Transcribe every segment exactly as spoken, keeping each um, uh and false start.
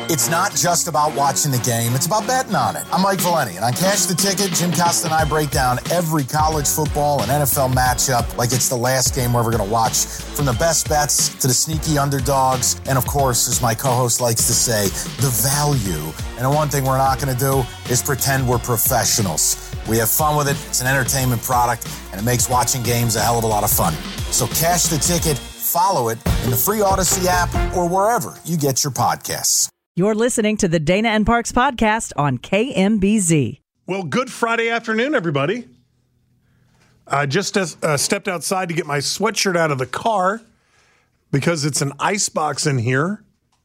It's not just about watching the game, it's about betting on it. I'm Mike Valeni, and on Cash the Ticket, Jim Costa and I break down every college football and N F L matchup like it's the last game we're ever going to watch, from the best bets to the sneaky underdogs, and of course, as my co-host likes to say, the value. And the one thing we're not going to do is pretend we're professionals. We have fun with it, it's an entertainment product, and it makes watching games a hell of a lot of fun. So Cash the Ticket, follow it in the free Odyssey app or wherever you get your podcasts. You're listening to the Dana and Parks podcast on K M B Z. Well, good Friday afternoon, everybody. I just uh, stepped outside to get my sweatshirt out of the car because it's an ice box in here.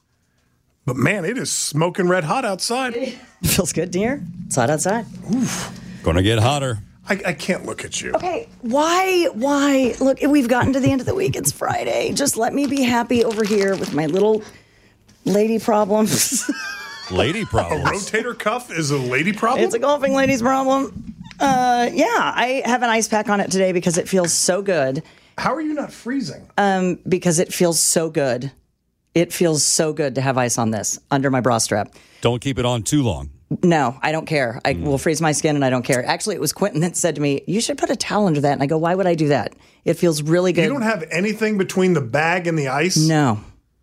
But man, it is smoking red hot outside. It feels good, dear. It's hot outside. Oof. Gonna get hotter. I, I can't look at you. Okay, why, why? Look, we've gotten to the end of the week. It's Friday. Just let me be happy over here with my little lady problems. Lady A problems. rotator cuff is a lady problem? It's a golfing lady's problem. Uh, yeah, I have an ice pack on it today because it feels so good. How are you not freezing? Um, because it feels so good. It feels so good to have ice on this under my bra strap. Don't keep it on too long. No, I don't care. I will freeze my skin and I don't care. Actually, it was Quentin that said to me, you should put a towel under that. And I go, why would I do that? It feels really good. You don't have anything between the bag and the ice? No.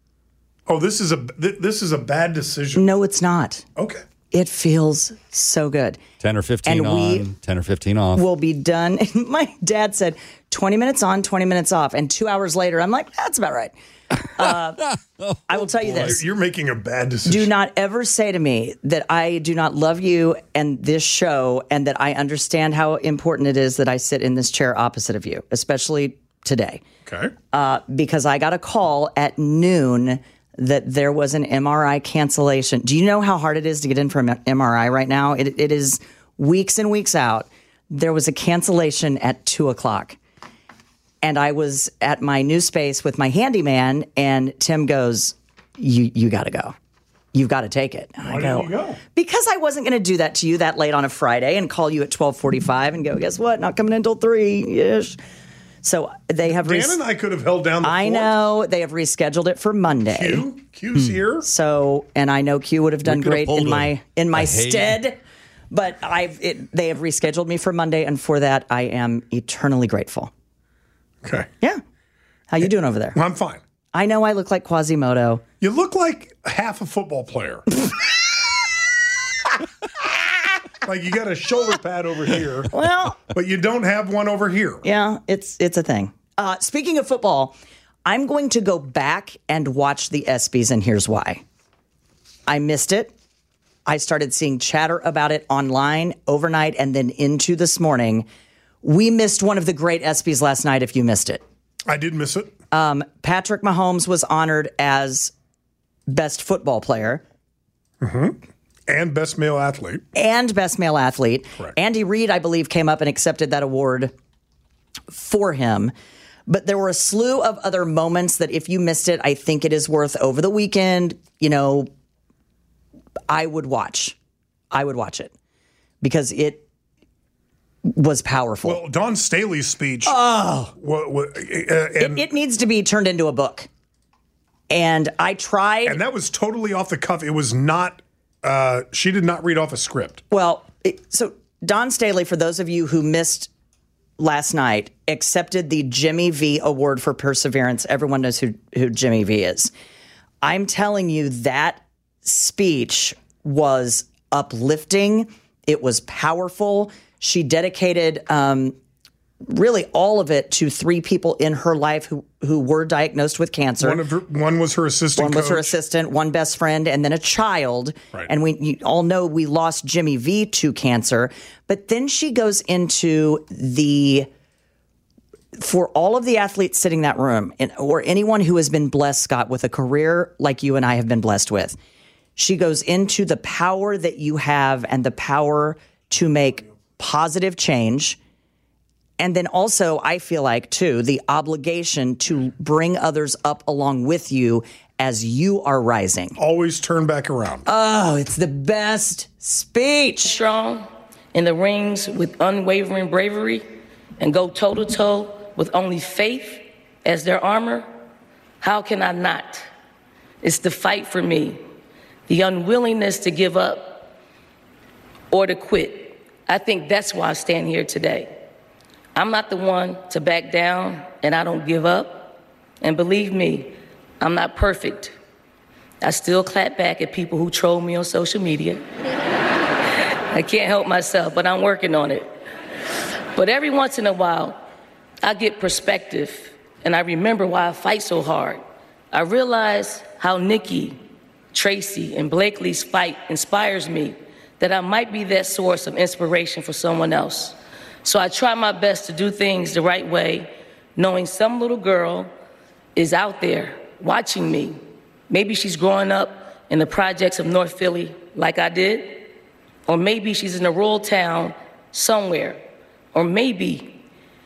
Oh, this is a th- this is a bad decision. No, it's not. Okay. It feels so good. ten or fifteen And we on, ten or fifteen off. We'll be done. My dad said twenty minutes on, twenty minutes off. And two hours later, I'm like, that's about right. Uh, I will tell you this. You're making a bad decision. Do not ever say to me that I do not love you and this show and that I understand how important it is that I sit in this chair opposite of you, especially today. Okay. Uh, because I got a call at noon that there was an M R I cancellation. Do you know how hard it is to get in for an M R I right now? It, it is weeks and weeks out. There was a cancellation at two o'clock. And I was at my new space with my handyman, and Tim goes, you you got to go. You've got to take it. And Why I go, didn't you go? Because I wasn't going to do that to you that late on a Friday and call you at twelve forty-five and go, guess what? Not coming until three-ish. So they have... Dan res- and I could have held down the I fort. know. They have rescheduled it for Monday. Q? Q's here? So, and I know Q would have done could have great pulled in a- my in my a Hague. stead. But I've it, they have rescheduled me for Monday, and for that, I am eternally grateful. Okay. Yeah. How you doing over there? Well, I'm fine. I know I look like Quasimodo. You look like half a football player. Like you got a shoulder pad over here, Well, but you don't have one over here. yeah, it's it's a thing. Uh, speaking of football, I'm going to go back and watch the ESPYs, and here's why. I missed it. I started seeing chatter about it online overnight and then into this morning. We missed one of the great ESPYs last night, if you missed it. I did miss it. Um, Patrick Mahomes was honored as best football player And best male athlete. and best male athlete. Correct. Andy Reid, I believe, came up and accepted that award for him. But there were a slew of other moments that if you missed it, I think it is worth over the weekend, you know, I would watch. I would watch it because it was powerful. Well, Don Staley's speech. Oh. Wa- wa- uh, and, it needs to be turned into a book. And I tried. and that was totally off the cuff. It was not, uh, she did not read off a script. Well, it, so Don Staley, for those of you who missed last night, accepted the Jimmy V Award for Perseverance. Everyone knows who, who Jimmy V is. I'm telling you, that speech was uplifting. It was powerful. She dedicated um, really all of it to three people in her life who, who were diagnosed with cancer. One of her, one was her assistant One was her coach. assistant, one best friend, and then a child. Right. And we you all know we lost Jimmy V to cancer. But then she goes into the, for all of the athletes sitting in that room, and, or anyone who has been blessed, Scott, with a career like you and I have been blessed with, she goes into the power that you have and the power to make positive change. And then also, I feel like, too, the obligation to bring others up along with you as you are rising. Always turn back around. Oh, it's the best speech. Strong in the rings with unwavering bravery and go toe-to-toe with only faith as their armor? How can I not? It's the fight for me. the unwillingness to give up or to quit. I think that's why I stand here today. I'm not the one to back down, and I don't give up. And believe me, I'm not perfect. I still clap back at people who troll me on social media. I can't help myself, but I'm working on it. But every once in a while, I get perspective, and I remember why I fight so hard. I realize how Nikki, Tracy, and Blakely's fight inspires me, that I might be that source of inspiration for someone else. So I try my best to do things the right way, knowing some little girl is out there watching me. Maybe she's growing up in the projects of North Philly like I did, or maybe she's in a rural town somewhere, or maybe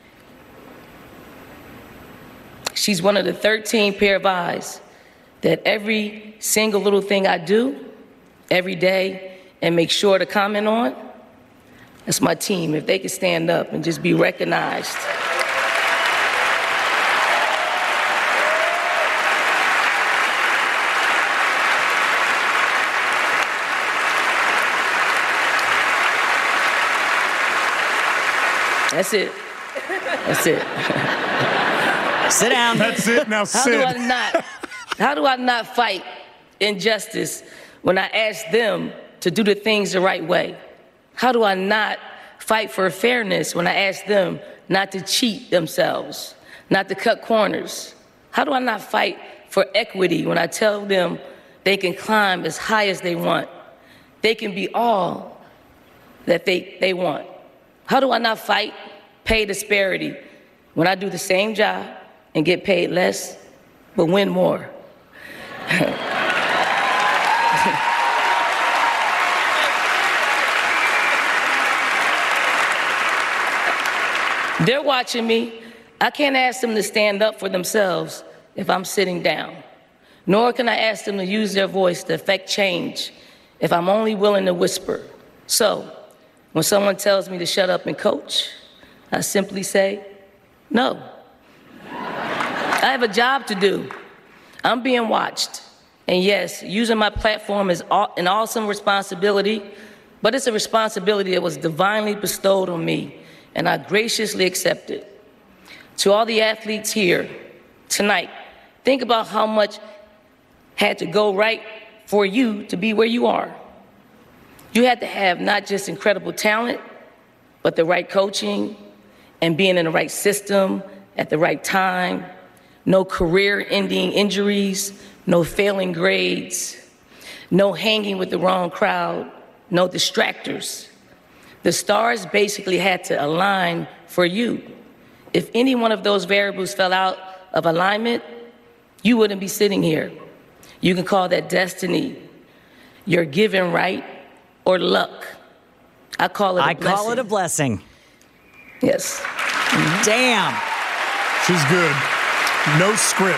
she's one of the thirteen pair of eyes that every single little thing I do every day and make sure to comment on. That's my team. If they could stand up and just be recognized. That's it. That's it. Sit down. That's it. Now How sit. do I not, how do I not fight injustice when I ask them to do the things the right way? How do I not fight for fairness when I ask them not to cheat themselves, not to cut corners? How do I not fight for equity when I tell them they can climb as high as they want? They can be all that they, they want. How do I not fight pay disparity when I do the same job and get paid less, but win more? They're watching me. I can't ask them to stand up for themselves if I'm sitting down. Nor can I ask them to use their voice to affect change if I'm only willing to whisper. So, when someone tells me to shut up and coach, I simply say, no. I have a job to do. I'm being watched. And yes, using my platform is an awesome responsibility, but it's a responsibility that was divinely bestowed on me, and I graciously accept it. To all the athletes here tonight, think about how much had to go right for you to be where you are. You had to have not just incredible talent, but the right coaching and being in the right system at the right time, no career-ending injuries, no failing grades, no hanging with the wrong crowd, no distractors. The stars basically had to align for you. If any one of those variables fell out of alignment, you wouldn't be sitting here. You can call that destiny, your given right, or luck. I call it a I blessing. call it a blessing. Yes. Damn. She's good. No script.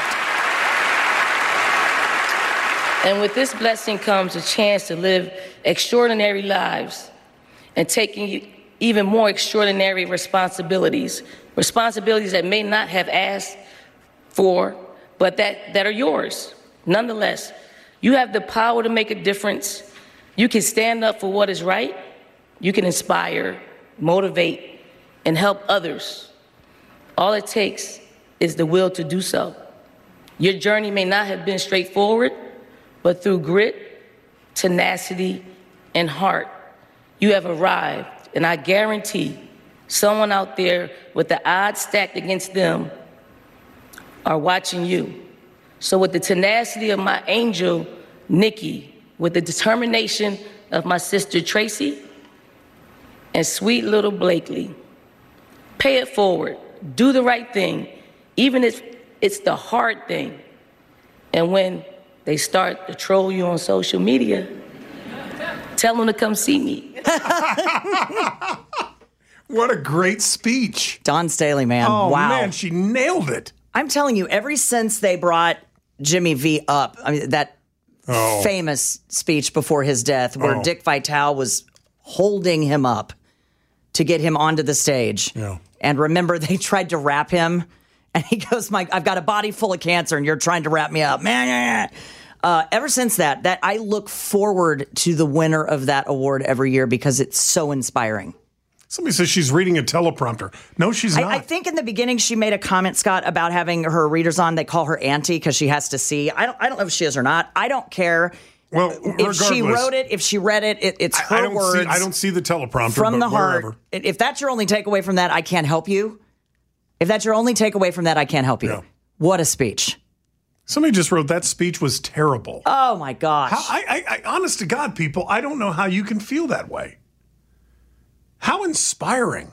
And with this blessing comes a chance to live extraordinary lives and taking even more extraordinary responsibilities, responsibilities that may not have asked for, but that, that are yours. Nonetheless, you have the power to make a difference. You can stand up for what is right. You can inspire, motivate, and help others. All it takes is the will to do so. Your journey may not have been straightforward, but through grit, tenacity, and heart, you have arrived. And I guarantee someone out there with the odds stacked against them are watching you. So with the tenacity of my angel, Nikki, with the determination of my sister, Tracy, and sweet little Blakely, pay it forward. Do the right thing, even if it's the hard thing. And when they start to troll you on social media, tell them to come see me. What a great speech. Dawn Staley, man. Oh, wow. man, she nailed it. I'm telling you, ever since they brought Jimmy V up, I mean, that Oh. famous speech before his death where Oh. Dick Vitale was holding him up to get him onto the stage. Yeah. And remember, they tried to wrap him, and he goes, "Mike, I've got a body full of cancer, and you're trying to wrap me up." Man, Uh, ever since that, that I look forward to the winner of that award every year because it's so inspiring. Somebody says she's reading a teleprompter. No, she's not. I, I think in the beginning she made a comment, Scott, about having her readers on. They call her auntie because she has to see. I don't. I don't know if she is or not. I don't care. Well, if regardless, she wrote it, if she read it, it it's her I, I don't words. See, I don't see the teleprompter from but the heart. wherever. If that's your only takeaway from that, I can't help you. If that's your only takeaway from that, I can't help you. Yeah. What a speech! Somebody just wrote that speech was terrible. Oh my gosh! How, I, I, I, honest to God, people, I don't know how you can feel that way. How inspiring!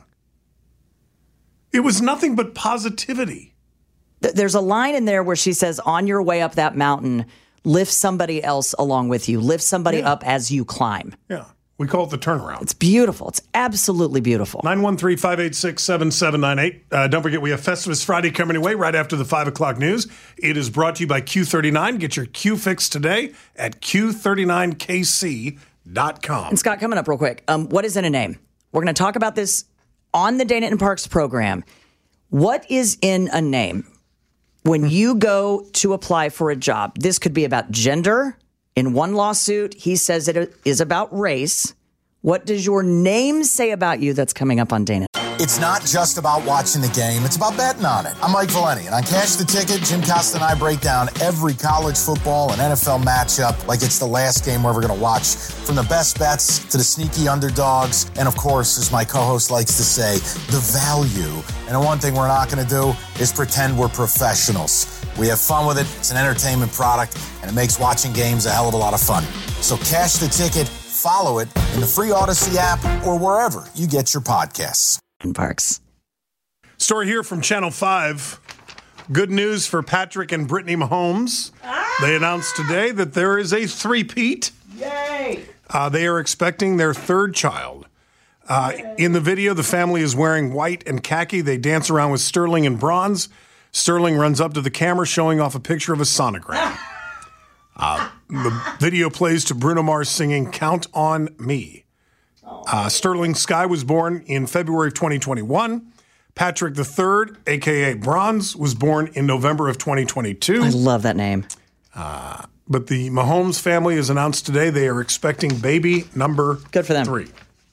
It was nothing but positivity. There's a line in there where she says, on your way up that mountain, lift somebody else along with you. Lift somebody Yeah. up as you climb. Yeah, we call it the turnaround. It's beautiful. It's absolutely beautiful. nine one three, five eight six, seven seven nine eight. Uh, don't forget, we have Festivus Friday coming away right after the five o'clock news. It is brought to you by Q thirty-nine. Get your Q fix today at Q thirty-nine K C dot com. And Scott, coming up real quick, um, what is in a name? We're going to talk about this on the Dana and Parks program. What is in a name? When you go to apply for a job, this could be about gender. In one lawsuit, he says it is about race. What does your name say about you? That's coming up on Dana. It's not just about watching the game, it's about betting on it. I'm Mike Valeni, and on Cash the Ticket, Jim Costa and I break down every college football and N F L matchup like it's the last game we're ever going to watch, from the best bets to the sneaky underdogs, and of course, as my co-host likes to say, the value. And the one thing we're not going to do is pretend we're professionals. We have fun with it, it's an entertainment product, and it makes watching games a hell of a lot of fun. So Cash the Ticket, follow it in the free Odyssey app or wherever you get your podcasts. Parks. Story here from Channel five. Good news for Patrick and Brittany Mahomes. They announced today that there is a three-peat. Yay! Uh, they are expecting their third child. Uh, in the video, the family is wearing white and khaki. They dance around with Sterling in bronze. Sterling runs up to the camera showing off a picture of a sonogram. Uh, the video plays to Bruno Mars singing Count on Me. Uh, Sterling Sky was born in February of twenty twenty-one. Patrick the Third, a k a. Bronze, was born in November of twenty twenty-two. I love that name. Uh, but the Mahomes family has announced today they are expecting baby number Good for them. three.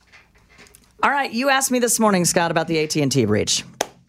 All right, you asked me this morning, Scott, about the A T and T breach.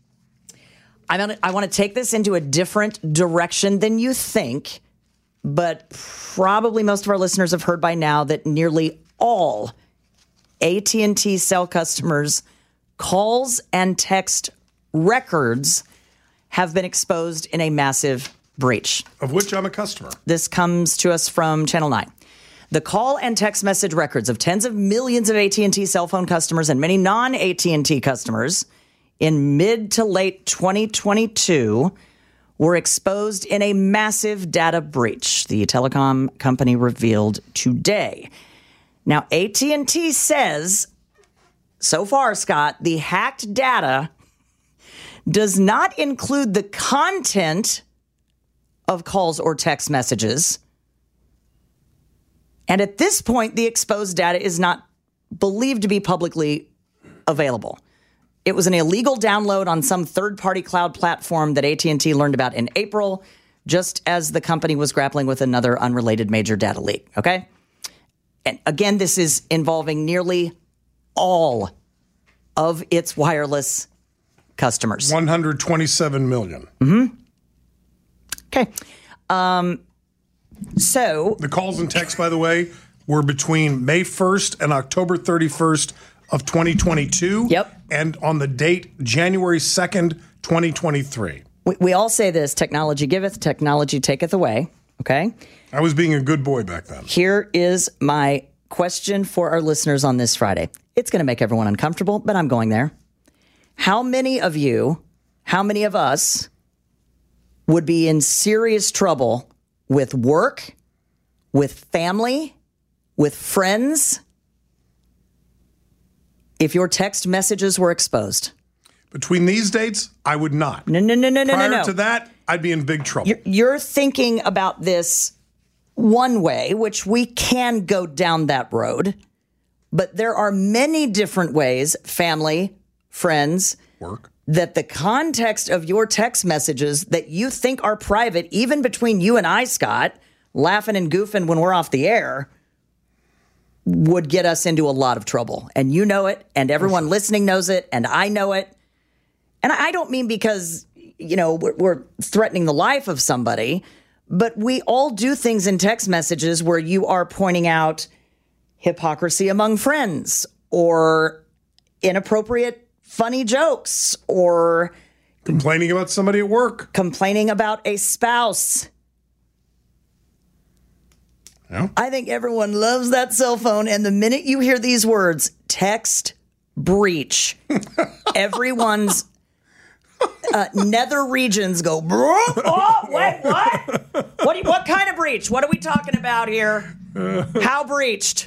I want to, I want to take this into a different direction than you think, but probably most of our listeners have heard by now that nearly all A T and T cell customers' calls and text records have been exposed in a massive breach. Of which I'm a customer. This comes to us from Channel nine. The call and text message records of tens of millions of A T and T cell phone customers and many non-A T and T customers in mid to late twenty twenty-two were exposed in a massive data breach, the telecom company revealed today. Now, A T and T says, so far, Scott, the hacked data does not include the content of calls or text messages. And at this point, the exposed data is not believed to be publicly available. It was an illegal download on some third-party cloud platform that A T and T learned about in April, just as the company was grappling with another unrelated major data leak, okay? And again, this is involving nearly all of its wireless customers. one hundred twenty-seven million. Mm-hmm. Okay. Um, so... The calls and texts, by the way, were between May first and October thirty-first of twenty twenty-two. Yep. And on the date January second, twenty twenty-three. We, we all say this, technology giveth, technology taketh away, okay? I was being a good boy back then. Here is my question for our listeners on this Friday. It's going to make everyone uncomfortable, but I'm going there. How many of you, how many of us would be in serious trouble with work, with family, with friends, if your text messages were exposed? Between these dates, I would not. No, no, no, no, no, no, Prior no. to that, I'd be in big trouble. You're, you're thinking about this one way, which we can go down that road, but there are many different ways, family, friends, work, that the context of your text messages that you think are private, even between you and I, Scott, laughing and goofing when we're off the air would get us into a lot of trouble. And you know it, and everyone listening knows it, and I know it. And I don't mean because, you know, we're, we're threatening the life of somebody, but we all do things in text messages where you are pointing out hypocrisy among friends or inappropriate funny jokes or complaining about somebody at work, complaining about a spouse. Yeah. I think everyone loves that cell phone. And the minute you hear these words, text breach, everyone's uh, nether regions go, oh, wait, what? What, do you, what kind of breach? What are we talking about here? How breached?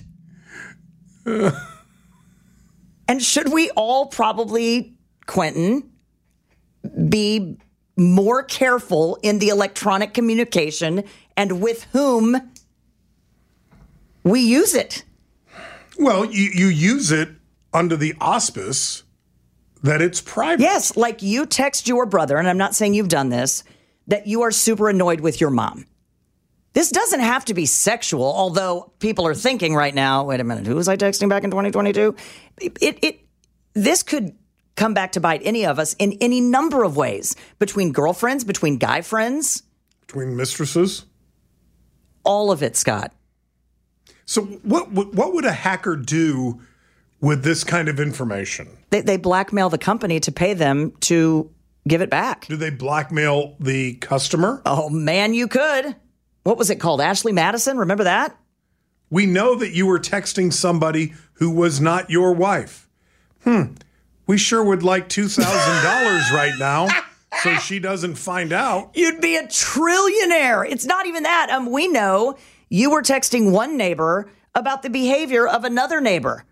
And should we all probably, Quentin, be more careful in the electronic communication and with whom we use it? Well, you, you use it under the auspice that it's private. Yes, like you text your brother, and I'm not saying you've done this, that you are super annoyed with your mom. This doesn't have to be sexual, although people are thinking right now, wait a minute, who was I texting back in twenty twenty-two? It, it, it this could come back to bite any of us in any number of ways, between girlfriends, between guy friends. Between mistresses. All of it, Scott. So what what would a hacker do with this kind of information? They, they blackmail the company to pay them to give it back. Do they blackmail the customer? Oh, man, you could. What was it called? Ashley Madison? Remember that? We know that you were texting somebody who was not your wife. Hmm. We sure would like two thousand dollars right now so she doesn't find out. You'd be a trillionaire. It's not even that. Um, we know you were texting one neighbor about the behavior of another neighbor.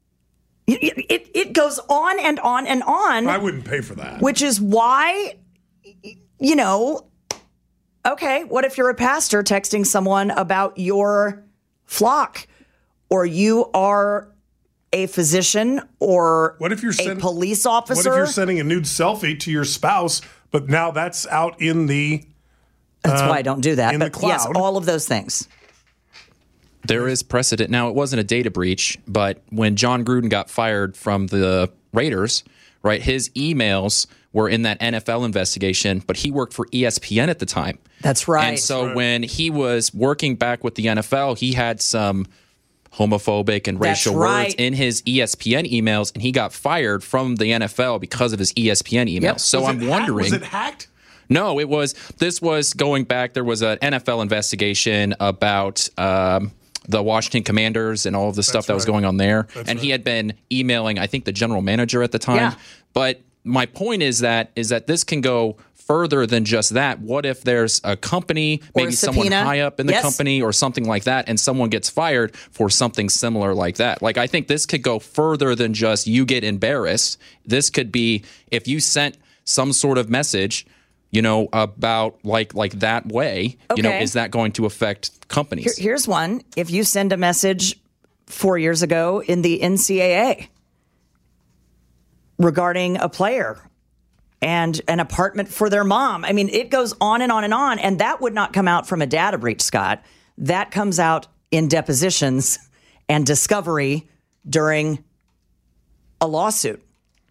It, it, it goes on and on and on. I wouldn't pay for that. Which is why, you know, okay, what if you're a pastor texting someone about your flock, or you are a physician or what if you're a send, police officer? What if you're sending a nude selfie to your spouse, but now that's out in the That's uh, why I don't do that. in But the cloud. yes, all of those things. There is precedent. Now, it wasn't a data breach, but when John Gruden got fired from the Raiders, right, his emails were in that N F L investigation, but he worked for E S P N at the time. That's right. And so right. when he was working back with the N F L, he had some homophobic and That's racial right. words in his E S P N emails, and he got fired from the N F L because of his E S P N emails. Yep. So Was I'm it wondering... Hacked? Was it hacked? No, it was. This was going back. There was an N F L investigation about um, the Washington Commanders and all of the stuff that was right. going on there. That's and he right. had been emailing, I think, the general manager at the time. Yeah. But my point is that is that this can go further than just that. What if there's a company, Or maybe a someone subpoena. high up in the Yes. company or something like that, and someone gets fired for something similar like that? Like, I think this could go further than just you get embarrassed. This could be if you sent some sort of message, you know, about like like that way, you know, Okay. is that going to affect companies? Here- here's one. If you send a message four years ago in the N C double A regarding a player and an apartment for their mom, I mean, it goes on and on and on. And that would not come out from a data breach, Scott. That comes out in depositions and discovery during a lawsuit.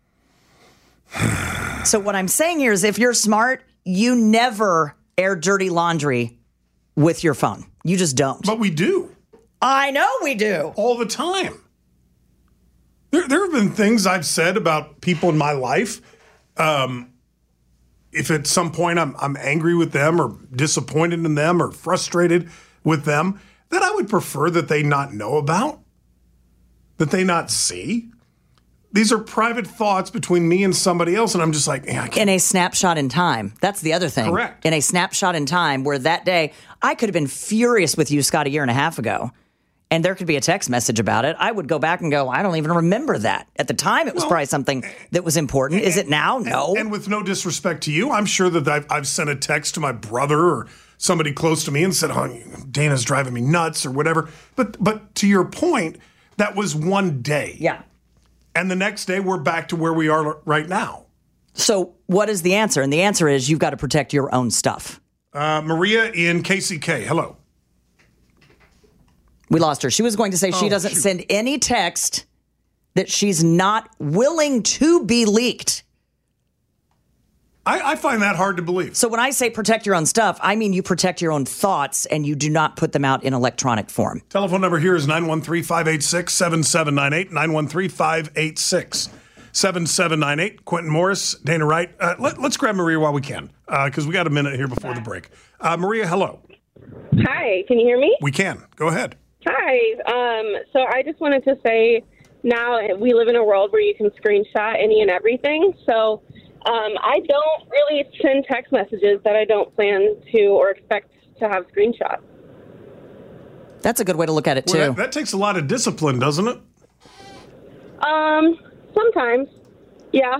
So what I'm saying here is if you're smart, you never air dirty laundry with your phone. You just don't. But we do. I know we do. All the time. There, there have been things I've said about people in my life. Um, if at some point I'm, I'm angry with them or disappointed in them or frustrated with them, that I would prefer that they not know about, that they not see. These are private thoughts between me and somebody else, and I'm just like, yeah, I can't. In a snapshot in time. That's the other thing. Correct. In a snapshot in time where that day, I could have been furious with you, Scott, a year and a half ago, and there could be a text message about it. I would go back and go, I don't even remember that. At the time, it was Well, probably something that was important. Is it now? No. And with no disrespect to you, I'm sure that I've, I've sent a text to my brother or somebody close to me and said, oh, Dana's driving me nuts or whatever. But but to your point, that was one day. Yeah. And the next day, we're back to where we are right now. So what is the answer? And the answer is you've got to protect your own stuff. Uh, Maria in K C K, hello. We lost her. She was going to say she Oh, doesn't shoot. send any text that she's not willing to be leaked. I, I find that hard to believe. So when I say protect your own stuff, I mean you protect your own thoughts and you do not put them out in electronic form. Telephone number here is nine one three, five eight six, seven seven nine eight, nine one three, five eight six, seven seven nine eight. Quentin Morris, Dana Wright. Uh, let, let's grab Maria while we can, because uh, we got a minute here before the break. Uh, Maria, hello. Hi, can you hear me? We can. Go ahead. Hi. Um, so I just wanted to say now we live in a world where you can screenshot any and everything. So um, I don't really send text messages that I don't plan to or expect to have screenshots. That's a good way to look at it, too. Well, that, that takes a lot of discipline, doesn't it? Um, sometimes, yeah.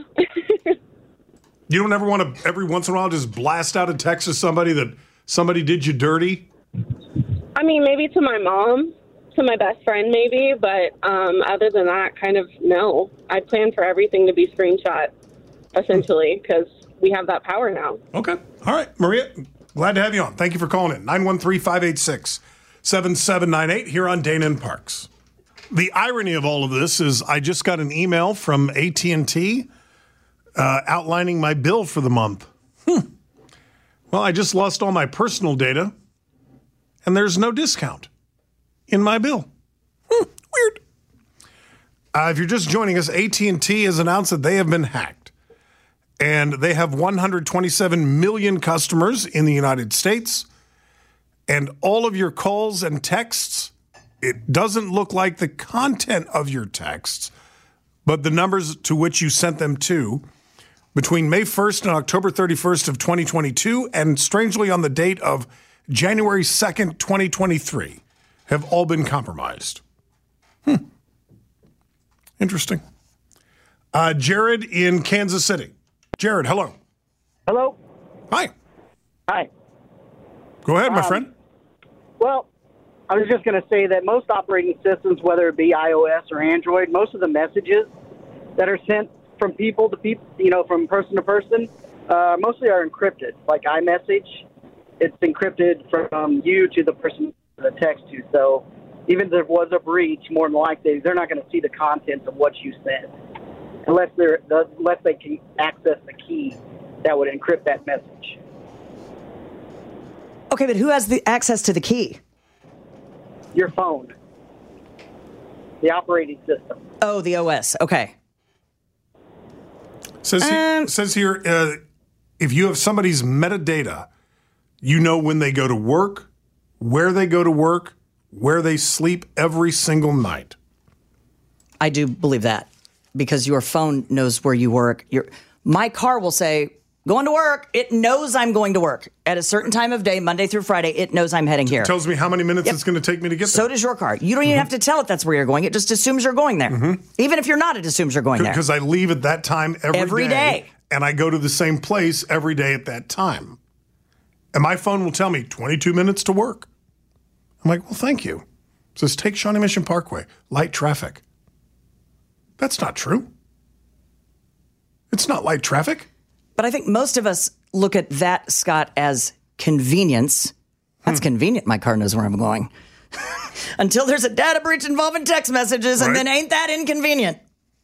You don't ever want to, every once in a while, just blast out a text to somebody that somebody did you dirty? I mean, maybe to my mom, to my best friend, maybe, but um, other than that, kind of no. I plan for everything to be screenshot, essentially, because we have that power now. Okay. All right. Maria, glad to have you on. Thank you for calling in. nine one three, five eight six, seven seven nine eight here on Dana and Parks. The irony of all of this is I just got an email from A T and T uh, outlining my bill for the month. Hmm. Well, I just lost all my personal data, and there's no discount in my bill. Hmm, weird. Uh, if you're just joining us, A T and T has announced that they have been hacked, and they have one hundred twenty-seven million customers in the United States, and all of your calls and texts, it doesn't look like the content of your texts, but the numbers to which you sent them to, between May first and October thirty-first of twenty twenty-two, and strangely on the date of January second, twenty twenty-three, have all been compromised. Hmm. Interesting. Uh, Jared in Kansas City. Jared, hello. Hello. Hi. Hi. Go ahead, my Um, friend. Well, I was just going to say that most operating systems, whether it be iOS or Android, most of the messages that are sent from people to people, you know, from person to person, uh, mostly are encrypted. Like iMessage, it's encrypted from you to the person the text to. So even if there was a breach, more than likely, they're not going to see the contents of what you sent unless they're unless they can access the key that would encrypt that message. Okay, but who has the access to the key? Your phone, the operating system. Oh, the O S. Okay. Says, he, Um, says here, uh, if you have somebody's metadata, you know when they go to work, where they go to work, where they sleep every single night. I do believe that because your phone knows where you work. Your my car will say, going to work. It knows I'm going to work at a certain time of day, Monday through Friday. It knows I'm heading here. It tells me how many minutes Yep. it's going to take me to get So there. does your car. You don't even have to tell it that's where you're going. It just assumes you're going there. Mm-hmm. Even if you're not, it assumes you're going there. Because I leave at that time every, Every day. and I go to the same place every day at that time. And my phone will tell me twenty-two minutes to work. I'm like, well, thank you. It says, take Shawnee Mission Parkway, light traffic. That's not true. It's not light traffic. But I think most of us look at that, Scott, as convenience. That's Hmm. convenient. My car knows where I'm going. Until there's a data breach involving text messages, and Right. then ain't that inconvenient?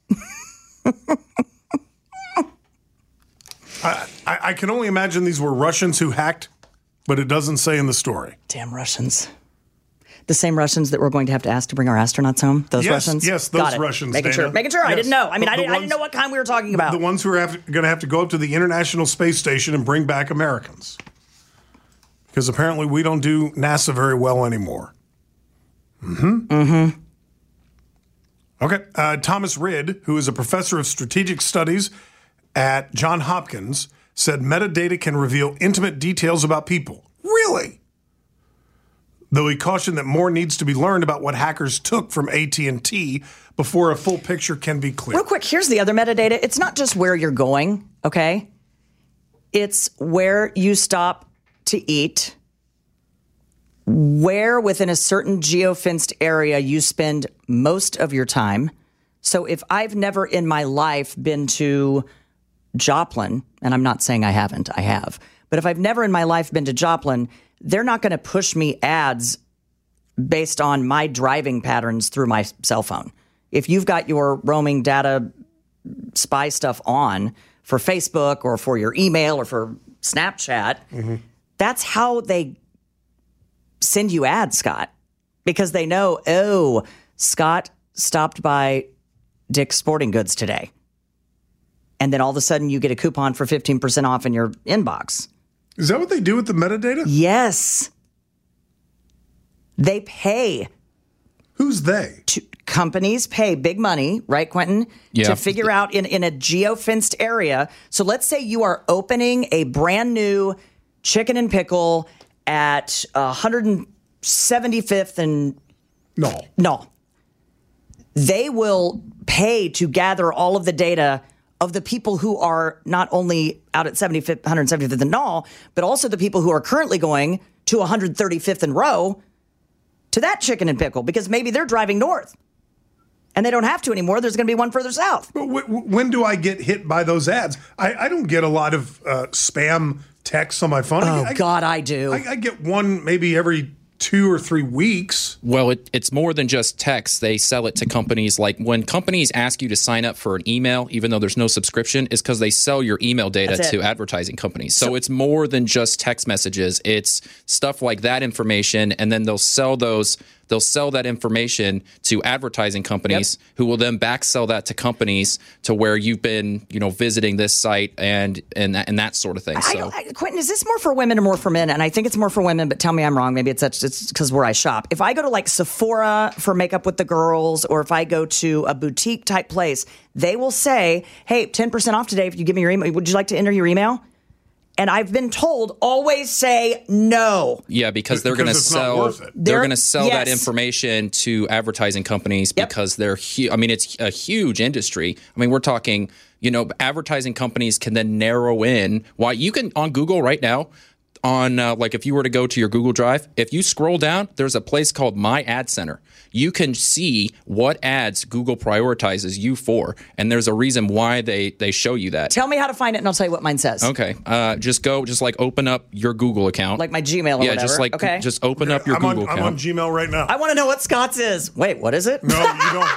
I, I, I can only imagine these were Russians who hacked, but it doesn't say in the story. Damn Russians. The same Russians that we're going to have to ask to bring our astronauts home? Those Yes, Russians? yes, those Got it. Russians, Making Dana. sure. Making sure. I Yes. didn't know. I mean, The- I, the didn't, I didn't ones- know what kind we were talking about. The ones who are going to have to go up to the International Space Station and bring back Americans. Because apparently we don't do NASA very well anymore. Mm-hmm. Mm-hmm. Okay. Uh, Thomas Ridd, who is a professor of strategic studies at Johns Hopkins, said metadata can reveal intimate details about people. Really? Though he cautioned that more needs to be learned about what hackers took from A T and T before a full picture can be clear. Real quick, here's the other metadata. It's not just where you're going, okay? It's where you stop to eat, where within a certain geofenced area you spend most of your time. So if I've never in my life been to Joplin, and I'm not saying I haven't, I have, but if I've never in my life been to Joplin, they're not going to push me ads based on my driving patterns through my cell phone. If you've got your roaming data spy stuff on for Facebook or for your email or for Snapchat, mm-hmm. that's how they send you ads, Scott, because they know, oh, Scott stopped by Dick's Sporting Goods today. And then all of a sudden you get a coupon for fifteen percent off in your inbox. Is that what they do with the metadata? Yes. They pay. Who's they? To, companies pay big money, right, Quentin? Yeah. To figure out in, in a geo-fenced area. So let's say you are opening a brand new chicken and pickle at one hundred seventy-fifth and... No. No. They will pay to gather all of the data of the people who are not only out at seventy-fifth, one hundred seventy-fifth and Knoll, but also the people who are currently going to one hundred thirty-fifth and Row to that chicken and pickle, because maybe they're driving north and they don't have to anymore. There's going to be one further south. But w- w- when do I get hit by those ads? I, I don't get a lot of uh, spam texts on my phone. Oh, I, God, I do. I, I get one maybe every two or three weeks. Well, it, it's more than just text. They sell it to companies. Like when companies ask you to sign up for an email, even though there's no subscription, is because they sell your email data to advertising companies. So, so it's more than just text messages. It's stuff like that information, and then they'll sell those. They'll sell that information to advertising companies, yep. who will then back sell that to companies to where you've been, you know, visiting this site and and that, and that sort of thing. I, So, I, Quentin, is this more for women or more for men? And I think it's more for women, but tell me I'm wrong. Maybe it's it's because where I shop. If I go to like Sephora for makeup with the girls, or if I go to a boutique type place, they will say, "Hey, ten percent off today if you give me your email. Would you like to enter your email?" And I've been told, always say no. Yeah, because they're going to sell. They're, they're going to sell yes. that information to advertising companies yep. because they're. Hu- I mean, it's a huge industry. I mean, we're talking. You know, advertising companies can then narrow in why you can on Google right now. On uh, like if you were to go to your Google Drive, if you scroll down, there's a place called My Ad Center. You can see what ads Google prioritizes you for, and there's a reason why they they show you that. Tell me how to find it, and I'll tell you what mine says. Okay, uh, just go, just like open up your Google account, like my Gmail or yeah, whatever. just like okay. just open okay, up your I'm Google on, account. I'm on Gmail right now. I want to know what Scott's is. Wait, what is it? No, you don't.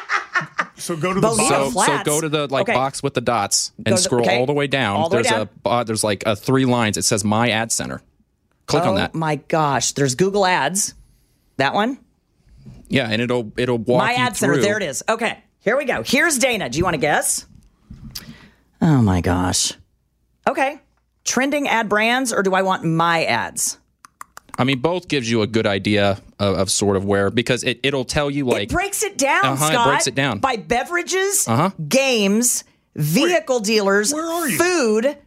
So go to the So, box. so go to the like okay. box with the dots and to, scroll okay. all the way down. All the there's way down. a uh, there's like a three lines. It says My Ad Center. Click oh, on that. My gosh, there's Google Ads. That one? Yeah, and it'll it'll walk My you Ad through. Center. There it is. Okay, here we go. Here's Dana. Do you want to guess? Oh my gosh. Okay. Trending ad brands, or do I want my ads? I mean, both gives you a good idea of, of sort of where, because it, it'll tell you like It breaks it down, uh-huh, Scott. It breaks it down. By beverages, Uh-huh. games, vehicle Wait, dealers, where are you? food.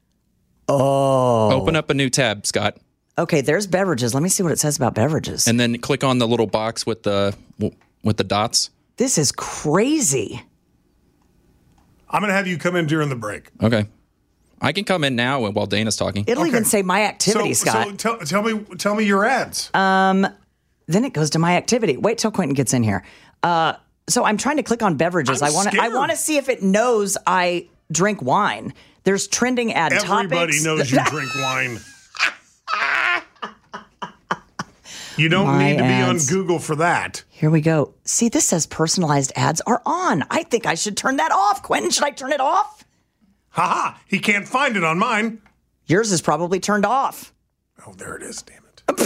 Oh. Open up a new tab, Scott, Okay, there's beverages. Let me see what it says about beverages. and then click on the little box with the with the dots. This is crazy. I'm going to have you come in during the break. Okay, I can come in now while Dana's talking. It'll Okay. even say my activity, so, Scott. So tell, tell me, tell me your ads. Then it goes to my activity. Wait till Quentin gets in here. Uh, so I'm trying to click on beverages. I'm I want to. I scared. want to see if it knows I drink wine. There's trending ad Everybody topics. knows you drink wine. You don't My need to ads. be on Google for that. Here we go. See, this says personalized ads are on. I think I should turn that off. Quentin, should I turn it off? Haha, he can't find it on mine. Yours is probably turned off. Oh, there it is, damn it.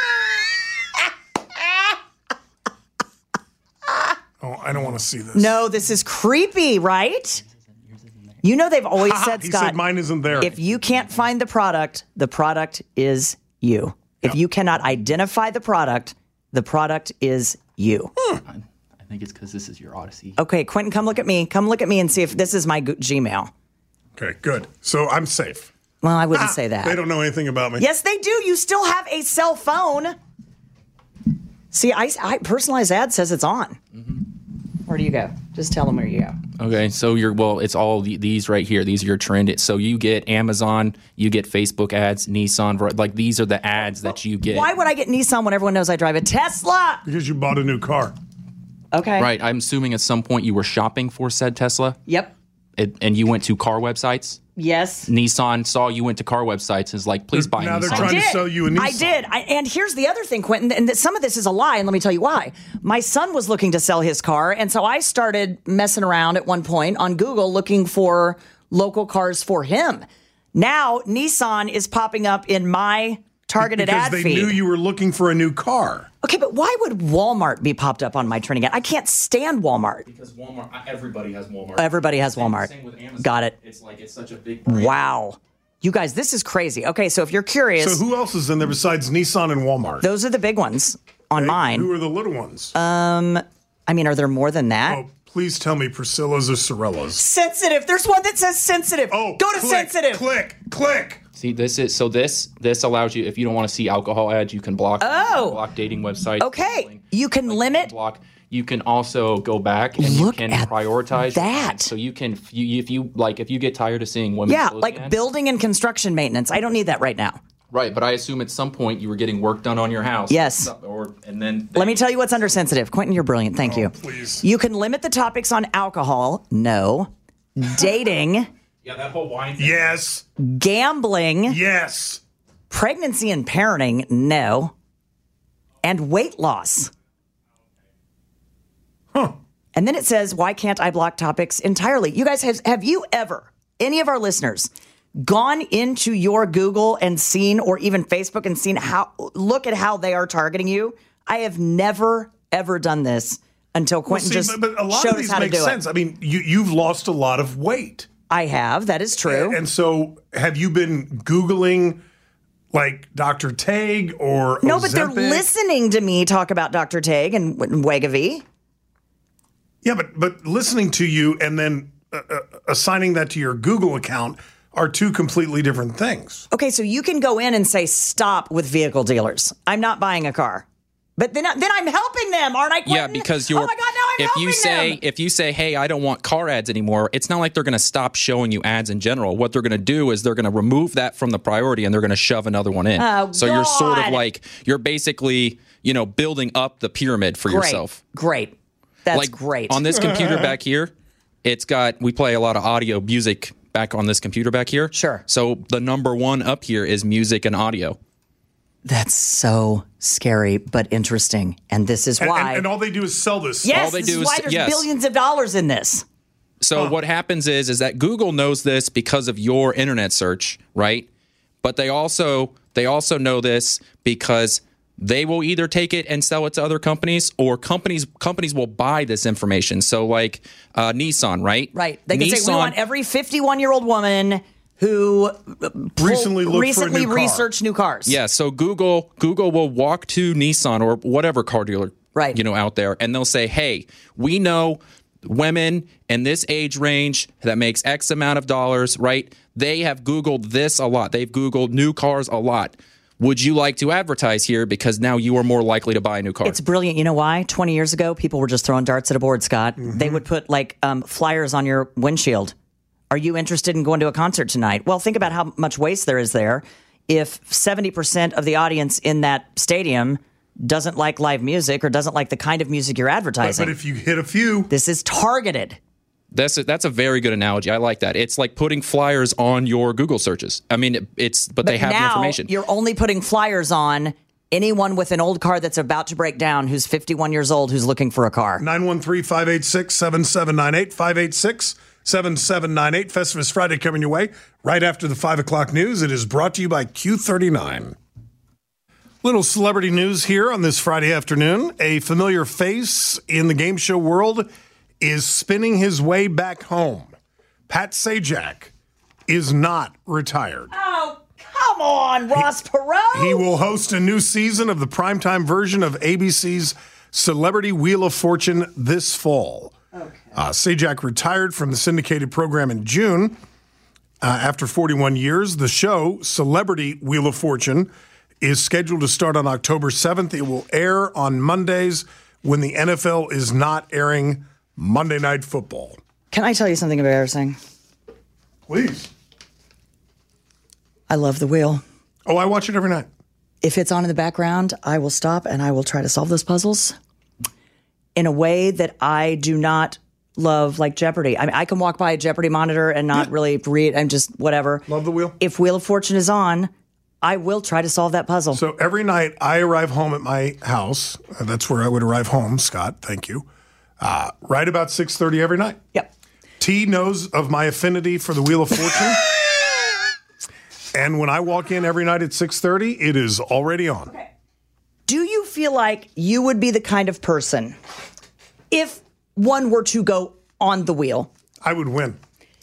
Oh, I don't want to see this. No, this is creepy, right? You know they've always Haha, said, he Scott, said mine isn't there. if you can't find the product, the product is you. If you cannot identify the product, the product is you. I think it's because this is your Odyssey. Okay, Quentin, come look at me. Come look at me and see if this is my Go- Gmail. Okay, good. So I'm safe. Well, I wouldn't Ah, say that. They don't know anything about me. Yes, they do. You still have a cell phone. See, I, I personalized ad says it's on. Mm-hmm. Where do you go? Just tell them where you go. Okay, so you're well. It's all the, these right here. These are your trend. So you get Amazon, you get Facebook ads, Nissan. Ver- Like these are the ads that you get. Why would I get Nissan when everyone knows I drive a Tesla? Because you bought a new car. Okay. Right. I'm assuming at some point you were shopping for said Tesla, Yep. it, and you went to car websites. Yes. Nissan saw you went to car websites and is like, please buy Now Nissan. they're trying to sell you a Nissan. I did. I, and here's the other thing, Quentin, and that some of this is a lie, and let me tell you why. My son was looking to sell his car, and so I started messing around at one point on Google looking for local cars for him. Now, Nissan is popping up in my targeted because ad they feed. knew you were looking for a new car. Okay, but why would Walmart be popped up on my trending ad? I can't stand Walmart. Because Walmart, everybody has Walmart. Everybody has Walmart. Same with Amazon. Got it. It's like it's such a big brand. Wow. You guys, this is crazy. Okay, so if you're curious, So who else is in there besides Nissan and Walmart? those are the big ones on mine. Who are the little ones? Um, I mean, are there more than that? oh, please tell me Priscilla's or Sorella's. Sensitive. There's one that says sensitive. Oh, Go to click, sensitive. Click, click. See, this is so this this allows you if you don't want to see alcohol ads, you can block. Oh. you can block dating websites. Okay, you can Like, limit. You can block. You can also go back and Look you can at prioritize that. ads. So you can you, if you like if you get tired of seeing women. Yeah, clothing like ads, building and construction maintenance. I don't need that right now. Right, but I assume at some point you were getting work done on your house. Yes. Or and then Let me tell you what's under sensitive. Quentin, you're brilliant. Thank you. please. You can limit the topics on alcohol. No. Dating, yeah, that whole wine thing. Yes, gambling, yes. pregnancy and parenting. No. And weight loss. Huh. And then it says, why can't I block topics entirely? You guys, have, have you ever, any of our listeners, gone into your Google and seen, or even Facebook and seen how, look at how they are targeting you? I have never, ever done this until Quentin See, just but, but a lot showed of us these how to make do sense. it. I mean, you, you've lost a lot of weight. I have. That is true. And so have you been Googling like Doctor Tag or no, but they're Ozempic? listening to me talk about Doctor Tag and Wegovy. Yeah, but but listening to you and then uh, uh, assigning that to your Google account are two completely different things. Okay, so you can go in and say, stop with vehicle dealers. I'm not buying a car. But then, then I'm helping them, aren't I, Quentin? Yeah, because you're. Oh my God, now I'm if helping you say them. if you say, hey, I don't want car ads anymore, it's not like they're going to stop showing you ads in general. What they're going to do is they're going to remove that from the priority and they're going to shove another one in. Oh, so you're sort of God. like you're basically you know building up the pyramid for Great, yourself. Great. That's like great. on this computer back here, it's got we play a lot of audio music back on this computer back here. Sure. So the number one up here is music and audio. That's so scary, but interesting. And this is And, why. and, and all they do is sell this. yes, all they this do is is- why there's yes. billions of dollars in this. So what happens is is that Google knows this because of your internet search, right? But they also they also know this because they will either take it and sell it to other companies, or companies companies will buy this information. So like uh, Nissan, right? Right. They can say, we Nissan- want every fifty-one-year-old woman who Recently looked for a recently new car. researched new cars. Yeah, so Google Google will walk to Nissan or whatever car dealer, Right. you know, out there, and they'll say, "Hey, we know women in this age range that makes X amount of dollars, right? They have Googled this a lot. They've Googled new cars a lot. Would you like to advertise here because now you are more likely to buy a new car?" It's brilliant. You know why? twenty years ago, people were just throwing darts at a board, Scott. Mm-hmm. They would put like um, flyers on your windshield. Are you interested in going to a concert tonight? Well, think about how much waste there is there. If seventy percent of the audience in that stadium doesn't like live music or doesn't like the kind of music you're But, advertising, but if you hit a few, this is targeted. That's a, that's a very good analogy. I like that. It's like putting flyers on your Google searches. I mean, it, it's but, they have now the information. You're only putting flyers on anyone with an old car that's about to break down, who's fifty-one years old, who's looking for a car. nine one three, five eight six, seven seven nine eight, five eight six, seven seven nine eight. Festivus Friday coming your way right after the five o'clock news. It is brought to you by Q thirty-nine. Little celebrity news here on this Friday afternoon. A familiar face in the game show world is spinning his way back home. Pat Sajak is not retired. Oh, come on, Ross Perot. He will host a new season of the primetime version of A B C's Celebrity Wheel of Fortune this fall. Okay. Uh, Sajak retired from the syndicated program in June. Uh, after forty-one years, the show, Celebrity Wheel of Fortune, is scheduled to start on October seventh. It will air on Mondays when the N F L is not airing Monday Night Football. Can I tell you something embarrassing? Please. I love the wheel. Oh, I watch it every night. If it's on in the background, I will stop and I will try to solve those puzzles in a way that I do not love like Jeopardy. I mean, I can walk by a Jeopardy monitor and not Yeah. really read. I'm just whatever. Love the wheel. If Wheel of Fortune is on, I will try to solve that puzzle. So every night I arrive home at my house. Uh, that's where I would arrive home, Scott. Thank you. Uh, right about six thirty every night. Yep. T knows of my affinity for the Wheel of Fortune. And when I walk in every night at six thirty, it is already on. Okay. Do you feel like you would be the kind of person, if one were to go on the wheel? I would win.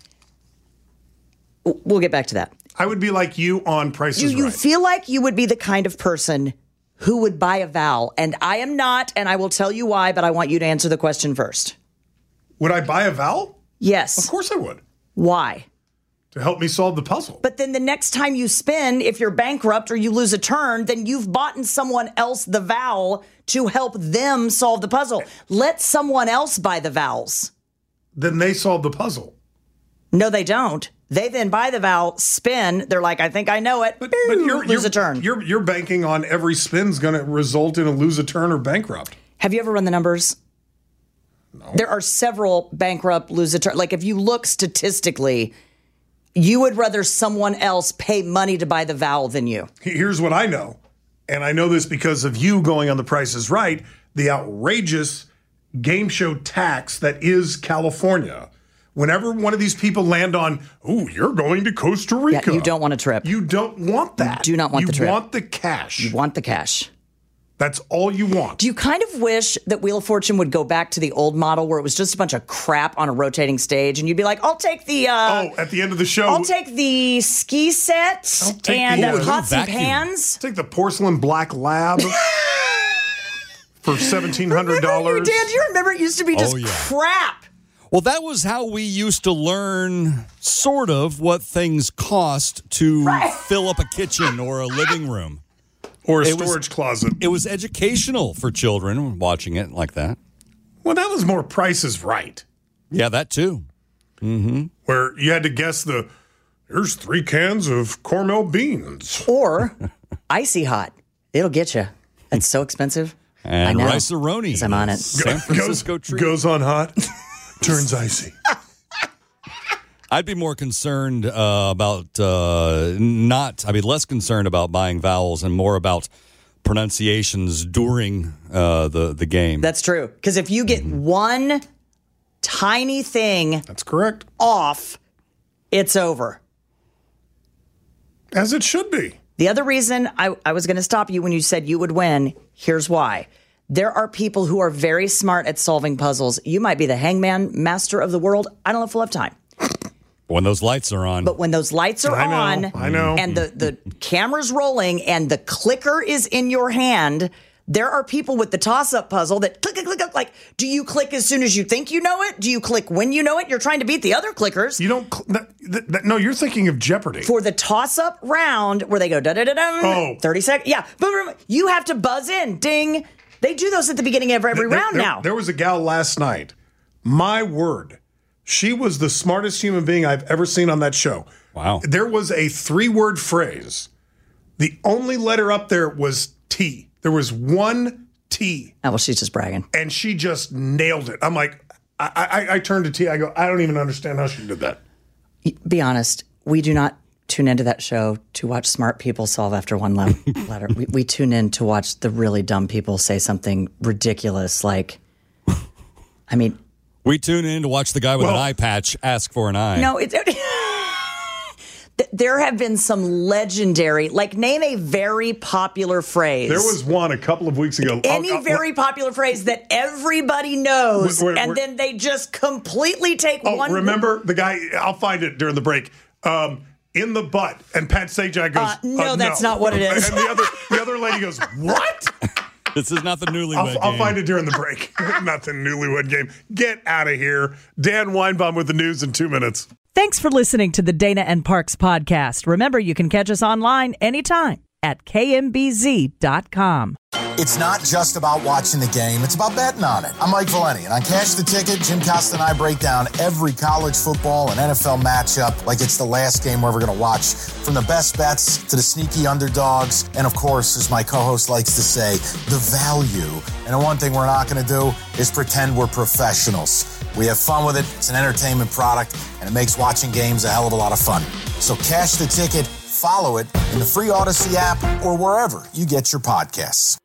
We'll get back to that. I would be like you on Price Do is you Right. feel like you would be the kind of person who would buy a vowel? And I am not, and I will tell you why, but I want you to answer the question first. Would I buy a vowel? Yes. Of course I would. Why? To help me solve the puzzle. But then the next time you spin, if you're bankrupt or you lose a turn, then you've bought someone else the vowel to help them solve the puzzle. Let someone else buy the vowels. Then they solve the puzzle. No, they don't. They then buy the vowel, spin. They're like, I think I know it. But, Boo, but you're, lose you're, a turn. You're, you're banking on every spin's going to result in a lose a turn or bankrupt. Have you ever run the numbers? No. There are several bankrupt, lose a turn. Like if you look statistically, you would rather someone else pay money to buy the vowel than you. Here's what I know, and I know this because of you going on The Price is Right, the outrageous game show tax that is California. Whenever one of these people land on, oh, you're going to Costa Rica. Yeah, you don't want a trip. You don't want that. You do not want you the trip. You want the cash. You want the cash. That's all you want. Do you kind of wish that Wheel of Fortune would go back to the old model where it was just a bunch of crap on a rotating stage and you'd be like, I'll take the... Uh, oh, at the end of the show... I'll take the ski set and the, uh, uh, pots and vacuum. pans. Take the porcelain black lab for seventeen hundred dollars. Remember you did? You remember it used to be just Oh, yeah. crap. Well, that was how we used to learn sort of what things cost to Right. fill up a kitchen or a living room. Or a It was- storage closet. It was educational for children watching it like that. Well, that was more Price is Right. Yeah, that too. Where you had to guess the, here's three cans of Cornmeal beans. Or Icy Hot. It'll get you. That's so expensive. And I know. Rice-A-Roni. 'Cause I'm on it. San Francisco goes, treat. goes on hot, turns icy. I'd be more concerned uh, about uh, not, I mean, less concerned about buying vowels and more about pronunciations during uh, the, the game. That's true. Because if you get one tiny thing That's correct. off, it's over. As it should be. The other reason I, I was going to stop you when you said you would win, here's why. There are people who are very smart at solving puzzles. You might be the hangman master of the world. I don't know if we'll have time. When those lights are on. But when those lights are I know, on I know. and the, the camera's rolling and the clicker is in your hand, there are people with the toss-up puzzle that click, click, click, click. Like, do you click as soon as you think you know it? Do you click when you know it? You're trying to beat the other clickers. You don't. Cl- that, that, that- no, you're thinking of Jeopardy. For the toss-up round where they go da-da-da-dum, Oh. thirty seconds. Yeah, boom, boom, you have to buzz in. Ding. They do those at the beginning of every There- round there, now. There was a gal last night. My word. She was the smartest human being I've ever seen on that show. Wow. There was a three-word phrase. The only letter up there was T. There was one T. Oh, well, she's just bragging. And she just nailed it. I'm like, I, I, I turned to T. I go, I don't even understand how she did that. Be honest, we do not tune into that show to watch smart people solve after one le- letter. We, we tune in to watch the really dumb people say something ridiculous like, I mean, we tune in to watch the guy with Well- an eye patch ask for an eye. no, it's. There have been some legendary, like name a very popular phrase. There was one a couple of weeks ago. Any I'll- I'll- very popular phrase that everybody knows, Wait, wait, and wait. then they just completely take Oh, one. remember the guy? I'll find it during the break. Um, in the butt, and Pat Sajak goes, Uh, no, that's not what it is. And the other, the other lady goes, "What?" This is not the newlywed I'll, game. I'll find it during the break. Not the newlywed game. Get out of here, Dan Weinbaum with the news in two minutes. Thanks for listening to the Dana and Parks podcast. Remember, you can catch us online anytime at K M B Z dot com. It's not just about watching the game, it's about betting on it. I'm Mike Valeni, and on Cash the Ticket, Jim Costa and I break down every college football and N F L matchup like it's the last game we're ever going to watch, from the best bets to the sneaky underdogs, and of course, as my co-host likes to say, the value. And the one thing we're not going to do is pretend we're professionals. We have fun with it. It's an entertainment product, and it makes watching games a hell of a lot of fun. So cash the ticket, follow it in the free Odyssey app or wherever you get your podcasts.